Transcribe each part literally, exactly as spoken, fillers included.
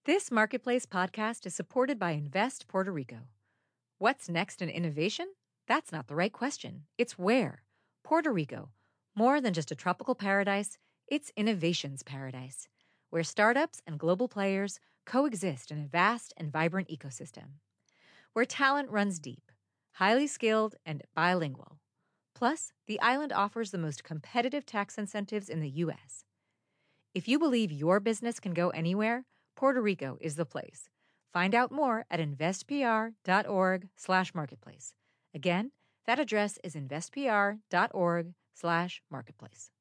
This Marketplace podcast is supported by Invest Puerto Rico. What's next in innovation? That's not the right question. It's where. Puerto Rico. More than just a tropical paradise, it's innovation's paradise, where startups and global players coexist in a vast and vibrant ecosystem. Where talent runs deep, highly skilled, and bilingual. Plus, the island offers the most competitive tax incentives in the U S. If you believe your business can go anywhere, Puerto Rico is the place. Find out more at investpr.org slash marketplace. Again, that address is investpr.org slash marketplace.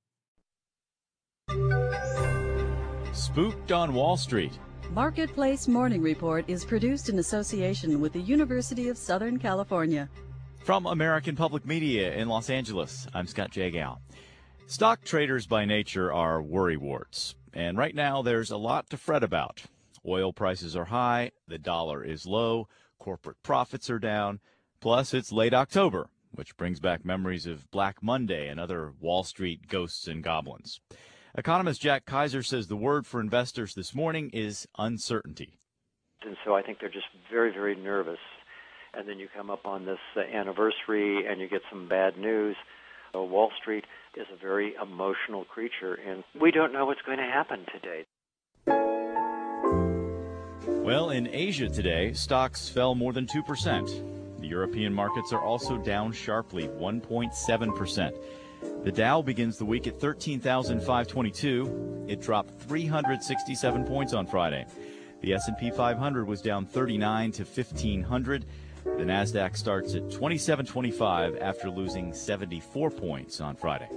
Spooked on Wall Street. Marketplace Morning Report is produced in association with the University of Southern California. From American Public Media in Los Angeles, I'm Scott Jagow. Stock traders by nature are worrywarts, and right now there's a lot to fret about. Oil prices are high, the dollar is low, corporate profits are down, plus it's late October, which brings back memories of Black Monday and other Wall Street ghosts and goblins. Economist Jack Kaiser says the word for investors this morning is uncertainty. And so I think they're just very, very nervous. And then you come up on this uh, anniversary and you get some bad news. So Wall Street is a very emotional creature, and we don't know what's going to happen today. Well, in Asia today, stocks fell more than two percent. The European markets are also down sharply, one point seven percent. The Dow begins the week at thirteen thousand five hundred twenty-two. It dropped three hundred sixty-seven points on Friday. The S and P five hundred was down thirty-nine to fifteen hundred. The Nasdaq starts at twenty-seven twenty-five after losing seventy-four points on Friday.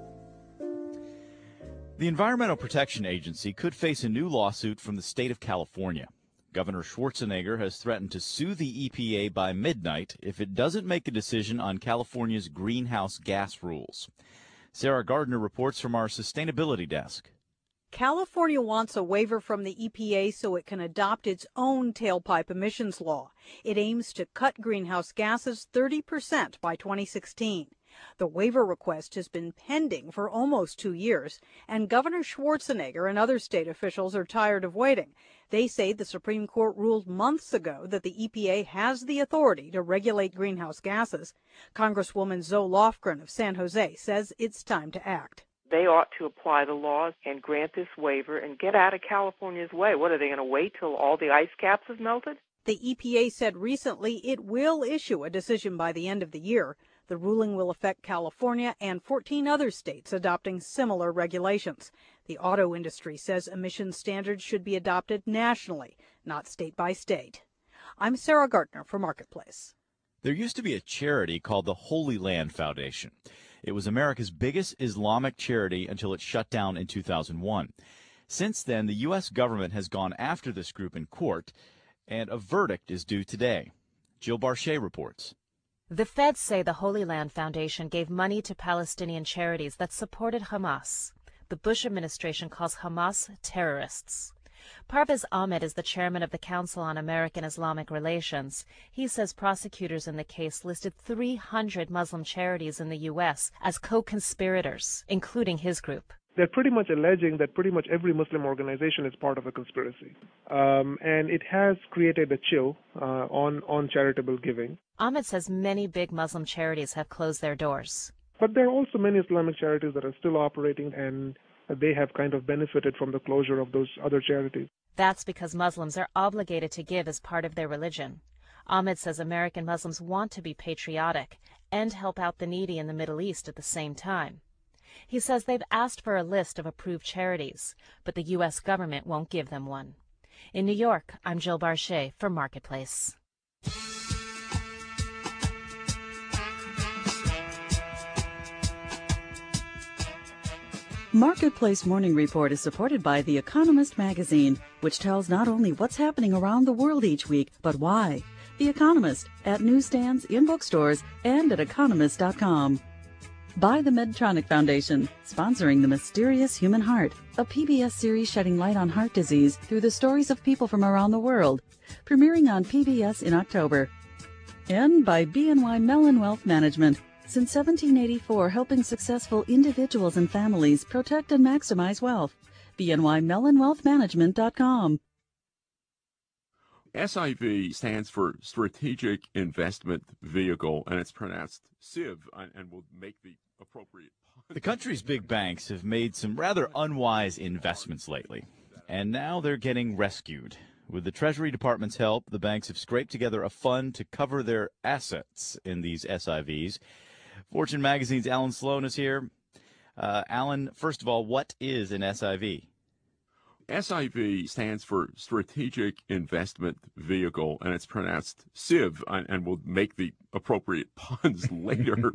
The Environmental Protection Agency could face a new lawsuit from the state of California. Governor Schwarzenegger has threatened to sue the E P A by midnight if it doesn't make a decision on California's greenhouse gas rules. Sarah Gardner reports from our sustainability desk. California wants a waiver from the E P A so it can adopt its own tailpipe emissions law. It aims to cut greenhouse gases thirty percent by twenty sixteen. The waiver request has been pending for almost two years, and Governor Schwarzenegger and other state officials are tired of waiting. They say the Supreme Court ruled months ago that the E P A has the authority to regulate greenhouse gases. Congresswoman Zoe Lofgren of San Jose says it's time to act. They ought to apply the laws and grant this waiver and get out of California's way. What, are they going to wait till all the ice caps have melted? The E P A said recently it will issue a decision by the end of the year. The ruling will affect California and fourteen other states adopting similar regulations. The auto industry says emission standards should be adopted nationally, not state by state. I'm Sarah Gardner for Marketplace. There used to be a charity called the Holy Land Foundation. It was America's biggest Islamic charity until it shut down in two thousand one. Since then, the U S government has gone after this group in court, and a verdict is due today. Jill Barchet reports. The feds say the Holy Land Foundation gave money to Palestinian charities that supported Hamas. The Bush administration calls Hamas terrorists. Parvez Ahmed is the chairman of the Council on American Islamic Relations. He says prosecutors in the case listed three hundred Muslim charities in the U S as co-conspirators, including his group. They're pretty much alleging that pretty much every Muslim organization is part of a conspiracy. Um, and it has created a chill uh, on, on charitable giving. Ahmed says many big Muslim charities have closed their doors. But there are also many Islamic charities that are still operating, and they have kind of benefited from the closure of those other charities. That's because Muslims are obligated to give as part of their religion. Ahmed says American Muslims want to be patriotic and help out the needy in the Middle East at the same time. He says they've asked for a list of approved charities, but the U S government won't give them one. In New York, I'm Jill Barchet for Marketplace. Marketplace Morning Report is supported by The Economist magazine, which tells not only what's happening around the world each week, but why. The Economist, at newsstands, in bookstores, and at economist dot com. By the Medtronic Foundation, sponsoring The Mysterious Human Heart, a P B S series shedding light on heart disease through the stories of people from around the world, premiering on P B S in October. And by B N Y Mellon Wealth Management, since seventeen eighty-four, helping successful individuals and families protect and maximize wealth. B N Y Mellon Wealth Management dot com. S I V stands for Strategic Investment Vehicle, and it's pronounced S I V, and we'll make the appropriate. The country's big banks have made some rather unwise investments lately, and now they're getting rescued. With the Treasury Department's help, the banks have scraped together a fund to cover their assets in these S I Vs. Fortune Magazine's Alan Sloan is here. Uh, Alan, first of all, what is an S I V? S I V stands for Strategic Investment Vehicle, and it's pronounced S I V, and, and we'll make the appropriate puns later.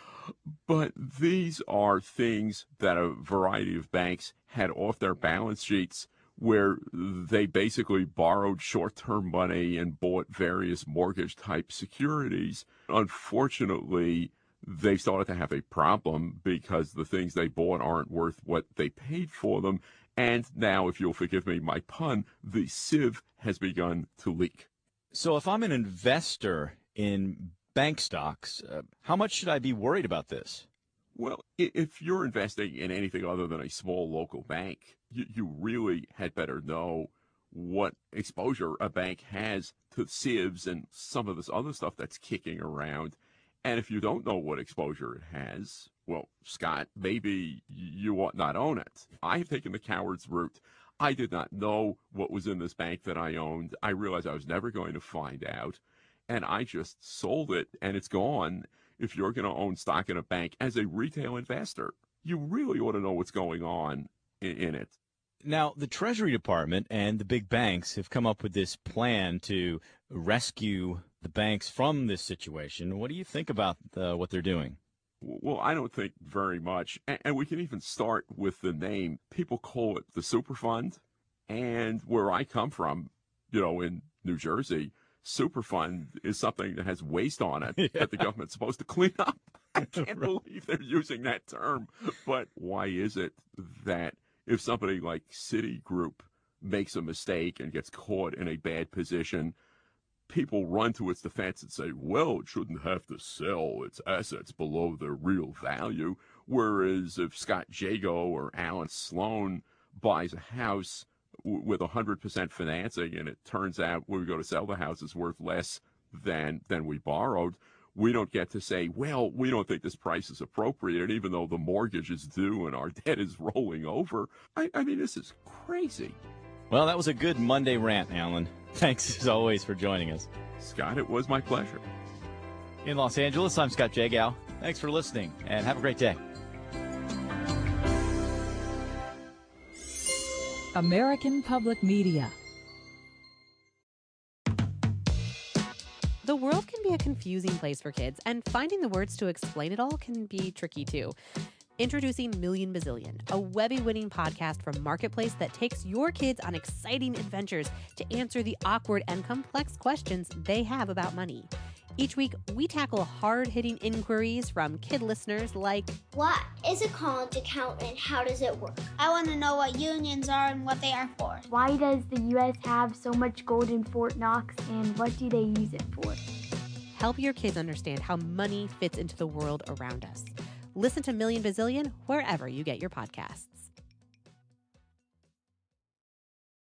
But these are things that a variety of banks had off their balance sheets, where they basically borrowed short-term money and bought various mortgage-type securities. Unfortunately, they've started to have a problem because the things they bought aren't worth what they paid for them. And now, if you'll forgive me my pun, the S I V has begun to leak. So if I'm an investor in bank stocks, uh, how much should I be worried about this? Well, if you're investing in anything other than a small local bank, you, you really had better know what exposure a bank has to S I Vs and some of this other stuff that's kicking around. And if you don't know what exposure it has, well, Scott, maybe you ought not own it. I have taken the coward's route. I did not know what was in this bank that I owned. I realized I was never going to find out, and I just sold it, and it's gone. If you're going to own stock in a bank as a retail investor, you really ought to know what's going on in, in it. Now, the Treasury Department and the big banks have come up with this plan to rescue the banks from this situation. What do you think about uh, what they're doing? Well, I don't think very much. And, and we can even start with the name. People call it the Superfund. And where I come from, you know, in New Jersey, Superfund is something that has waste on it yeah. that the government's supposed to clean up. I can't right. believe they're using that term. But why is it that if somebody like Citigroup makes a mistake and gets caught in a bad position, people run to its defense and say, well, it shouldn't have to sell its assets below their real value. Whereas if Scott Jago or Alan Sloan buys a house w- with one hundred percent financing and it turns out when we go to sell the house is worth less than, than we borrowed, we don't get to say, well, we don't think this price is appropriate. And even though the mortgage is due and our debt is rolling over, I, I mean, this is crazy. Well, that was a good Monday rant, Alan. Thanks, as always, for joining us. Scott, it was my pleasure. In Los Angeles, I'm Scott Jagow. Thanks for listening, and have a great day. American Public Media. The world can be a confusing place for kids, and finding the words to explain it all can be tricky, too. Introducing Million Bazillion, a Webby-winning podcast from Marketplace that takes your kids on exciting adventures to answer the awkward and complex questions they have about money. Each week, we tackle hard-hitting inquiries from kid listeners like, what is a college account and how does it work? I want to know what unions are and what they are for. Why does the U S have so much gold in Fort Knox and what do they use it for? Help your kids understand how money fits into the world around us. Listen to Million Bazillion wherever you get your podcasts.